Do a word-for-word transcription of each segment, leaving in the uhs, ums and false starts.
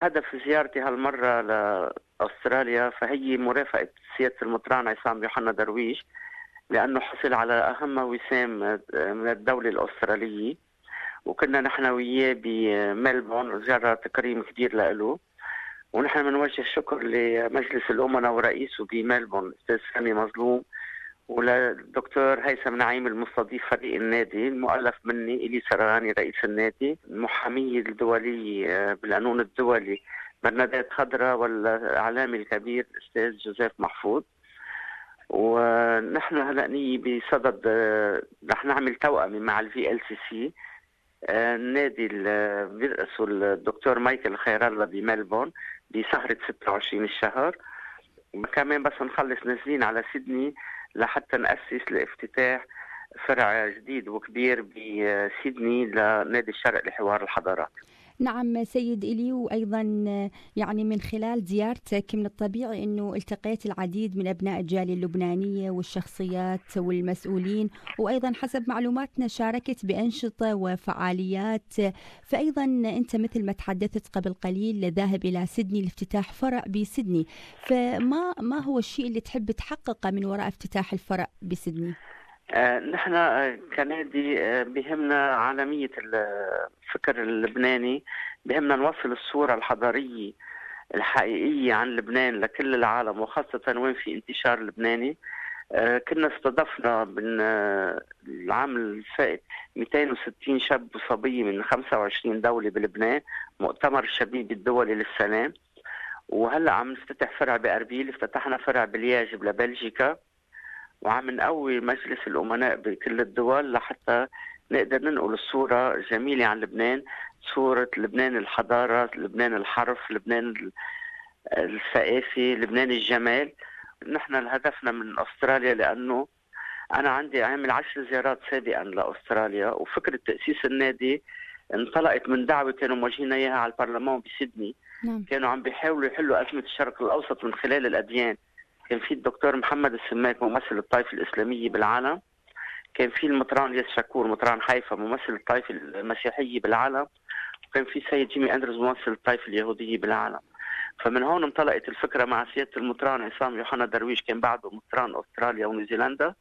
هدف زيارتي هالمرة لأستراليا فهي مرافقة سيادة المطران عصام يوحنا درويش، لأنه حصل على أهم وسام من الدولة الأسترالية، وكنا نحن وياه بملبون زيارة تكريم كبير له. ونحن بنوجه الشكر لمجلس الأمناء ورئيسه بملبون الأستاذ سامي مظلوم، وللدكتور هيثم نعيم المستضيف فريق النادي المؤلف مني إلي سرغاني رئيس النادي، المحامية الدولية بالقانون الدولي برنادات خضراء، والإعلامي الكبير الأستاذ جوزيف محفوظ. ونحن هلأ نية بصدد رح نعمل توأمة مع الفي ال سي سي، النادي اللي بيرأسه الدكتور مايكل خير الله بملبون بسهرة ستة وعشرين الشهر. كمان بس نخلص نازلين على سيدني لحتى نأسس لافتتاح فرع جديد وكبير بسيدني لنادي الشرق لحوار الحضارات. نعم سيد إلي، وأيضا يعني من خلال زيارتك من الطبيعي أنه التقيت العديد من أبناء الجالية اللبنانية والشخصيات والمسؤولين، وأيضا حسب معلوماتنا شاركت بأنشطة وفعاليات. فأيضا أنت مثل ما تحدثت قبل قليل ذاهب إلى سيدني لافتتاح فرع بسيدني، فما ما هو الشيء اللي تحب تحققه من وراء افتتاح الفرع بسيدني؟ آه نحن كنادي آه بهمنا عالمية الفكر اللبناني، بهمنا نوصل الصورة الحضارية الحقيقية عن لبنان لكل العالم، وخاصة وين في انتشار لبناني. آه كنا استضفنا بالعام الفائت مئتين وستين شاب وصبية من خمسة وعشرين دولة بلبنان، مؤتمر الشبيب الدولي للسلام. وهلأ عم نفتتح فرع بأربيل، افتتحنا فرع بالياج بلبلجيكا، وعم نقوي مجلس الأمناء بكل الدول لحتى نقدر ننقل الصورة جميلة عن لبنان، صورة لبنان الحضارة، لبنان الحرف، لبنان الثقافة، لبنان الجمال. نحن هدفنا من أستراليا، لأنه أنا عندي عامل عشر زيارات سابقا لأستراليا، وفكرة تأسيس النادي انطلقت من دعوة كانوا موجهين إياها على البرلمان بسيدني. نعم. كانوا عم بيحاولوا يحلوا أزمة الشرق الأوسط من خلال الأديان. كان في الدكتور محمد السماك ممثل الطائفة الإسلامية بالعالم، كان في المطران الياس شكور مطران حيفا ممثل الطائفة المسيحية بالعالم، وكان في سيد جيمي أندرز ممثل الطائفة اليهودية بالعالم. فمن هون انطلقت الفكرة مع سيادة المطران عصام يوحنا درويش، كان بعده مطران أستراليا ونيوزيلندا،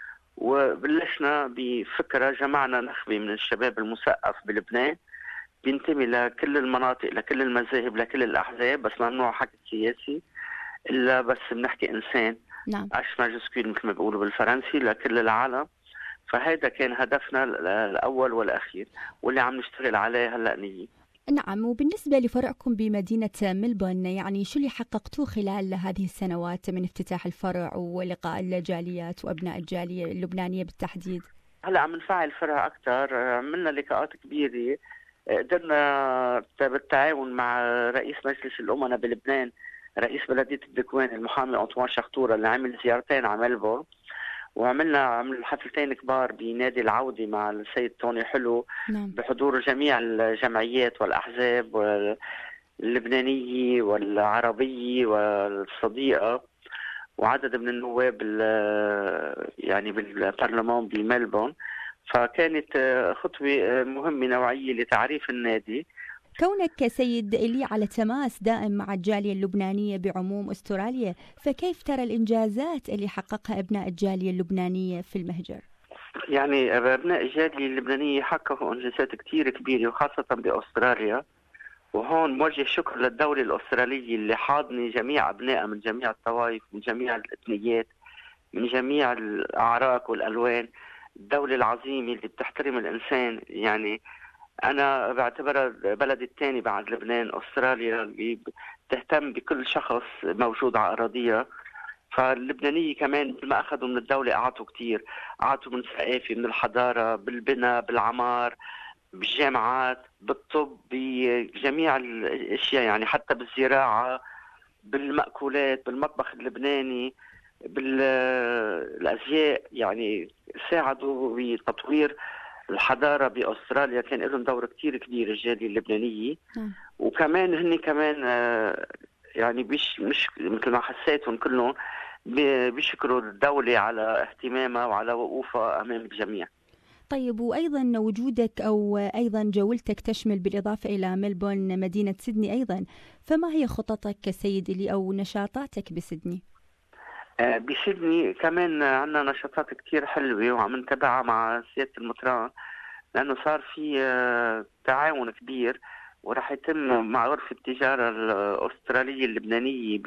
وبلشنا بفكرة جمعنا نخبة من الشباب المثقف بلبنان بينتمي لكل المناطق، لكل المذاهب، لكل الأحزاب، بس ممنوع حكي سياسي إلا بس بنحكي إنسان. نعم. أش ماجسكول مثل ما بيقولوا بالفرنسي لكل العالم. فهذا كان هدفنا الأول والأخير، واللي عم نشتغل عليه هلأ نية. نعم. وبالنسبة لفرعكم بمدينة ملبون، يعني شو اللي حققتوه خلال هذه السنوات من افتتاح الفرع ولقاء الجاليات وأبناء الجالية اللبنانية بالتحديد؟ هلأ عم نفعل فرع أكثر، عملنا لقاءات كبيرة، قدرنا بالتعاون مع رئيس مجلس الأمناء بلبنان رئيس بلدية الدكوان المحامي أنطوان شخطورة اللي عمل زيارتين على ملبون، وعملنا عمل حفلتين كبار بنادي العودة مع السيد توني حلو. نعم. بحضور جميع الجمعيات والأحزاب اللبنانية والعربية والصديقة، وعدد من النواب يعني بالبرلمان بملبون. فكانت خطوة مهمة نوعية لتعريف النادي. كونك سيد إلي على تماس دائم مع الجالية اللبنانية بعموم أستراليا، فكيف ترى الإنجازات اللي حققها أبناء الجالية اللبنانية في المهجر؟ يعني أبناء الجالية اللبنانية حققوا إنجازات كتير كبيرة، وخاصة بأستراليا. وهون موجه شكر للدولة الأسترالية اللي حاضنة جميع أبنائها من جميع الطوائف، من جميع الإثنيات، من جميع الأعراق والألوان. الدولة العظيمة اللي بتحترم الإنسان. يعني أنا بعتبرها بلد الثاني بعد لبنان أستراليا، اللي بتهتم بكل شخص موجود على أراضيها. فاللبنانية كمان ما أخذوا من الدولة أعطوا كتير، أعطوا من ثقافة، من الحضارة، بالبناء، بالعمار، بالجامعات، بالطب، بجميع الأشياء، يعني حتى بالزراعة، بالمأكولات، بالمطبخ اللبناني، بالأزياء. يعني ساعدوا بتطوير الحضارة بأستراليا، كان لهم دور كتير كبير الجالية اللبنانية. م. وكمان هن كمان يعني بيش مش مثل ما حسيتهم كلهم بيشكروا الدولة على اهتمامها وعلى وقوفها أمام الجميع. طيب، وأيضا وجودك أو أيضا جولتك تشمل بالإضافة إلى ملبورن مدينة سيدني أيضا، فما هي خططك كسيد إلي أو نشاطاتك بسيدني؟ بسيدني كمان عندنا نشاطات كتير حلوة وعم نتابعها مع سيادة المطران، لأنه صار في تعاون كبير ورح يتم مع غرفة التجارة الأسترالية اللبنانية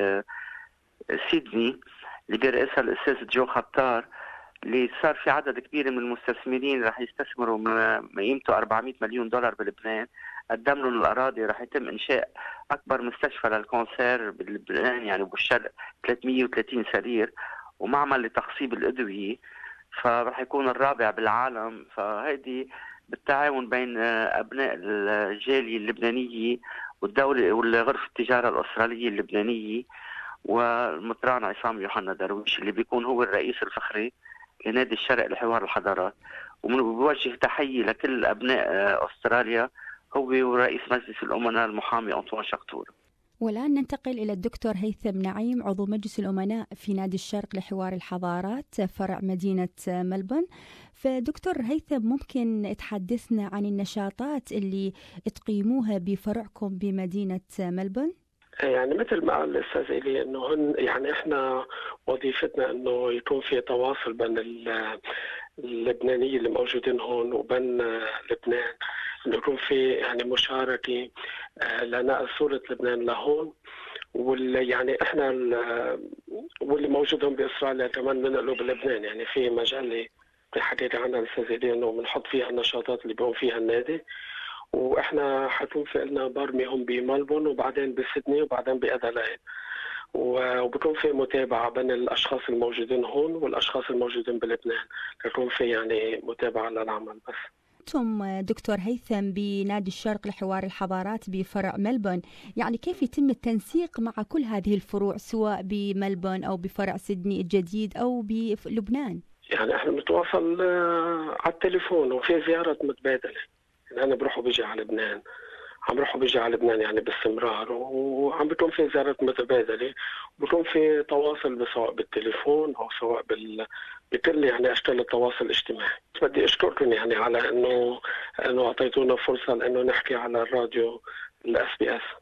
بسيدني اللي بيرئسها الأستاذ جو خطار، اللي صار في عدد كبير من المستثمرين رح يستثمروا ما قيمته أربعمئة مليون دولار بلبنان. قدم لهم الأراضي، رح يتم إنشاء أكبر مستشفى للكونسير بلبنان يعني بالشرق ثلاثمئة وثلاثين سرير، ومعمل لتخصيب الأدوية، فرح يكون الرابع بالعالم. فهيدي بالتعاون بين أبناء الجالية اللبنانية والدولة وغرفة التجارة الأسترالية اللبنانية والمطران عصام يوحنا درويش اللي بيكون هو الرئيس الفخري لنادي الشرق لحوار الحضارات. وبوجه تحية لكل أبناء أستراليا، هو ورئيس مجلس الأمناء المحامي أنطوان شقطور. والآن ننتقل إلى الدكتور هيثم نعيم، عضو مجلس الأمناء في نادي الشرق لحوار الحضارات فرع مدينة ملبورن. فدكتور هيثم، ممكن تحدثنا عن النشاطات اللي تقيموها بفرعكم بمدينة ملبورن؟ يعني مثل ما قال الأستاذ إلي إنه هن يعني إحنا وظيفتنا إنه يكون في تواصل بين اللبنانيين اللي موجودين هون وبين لبنان، إنه يكون في يعني مشاركة لنقل صورة لبنان لهون، واللي يعني إحنا واللي موجودين بإسرائيل كمان بنقلوا بلبنان. يعني في مجال بحكيت عنها الأستاذ إلي إنه بنحط فيها النشاطات اللي بيقوم فيها النادي، واحنا حيكون في لنا برمي هون بملبورن وبعدين بسيدني وبعدين بأدلايد، وبكون في متابعه بين الاشخاص الموجودين هون والاشخاص الموجودين بلبنان، يكون في يعني متابعه للعمل. بس أنتم دكتور هيثم بنادي الشرق لحوار الحضارات بفرع ملبورن، يعني كيف يتم التنسيق مع كل هذه الفروع سواء بملبورن أو بفرع سيدني الجديد أو بلبنان؟ يعني احنا بنتواصل على التليفون وفي زيارات متبادله. أنا بروح وبيجي على لبنان، عم بروح وبيجي على لبنان يعني باستمرار، وعم بيكون في زيارات متبادلة، وبيكون في تواصل سواء بالتليفون أو سواء بال بكل يعني أشكال التواصل الاجتماعي. بدي أشكركم يعني على إنه إنه أعطيتونا فرصة لإنه نحكي على الراديو الأس بي أس.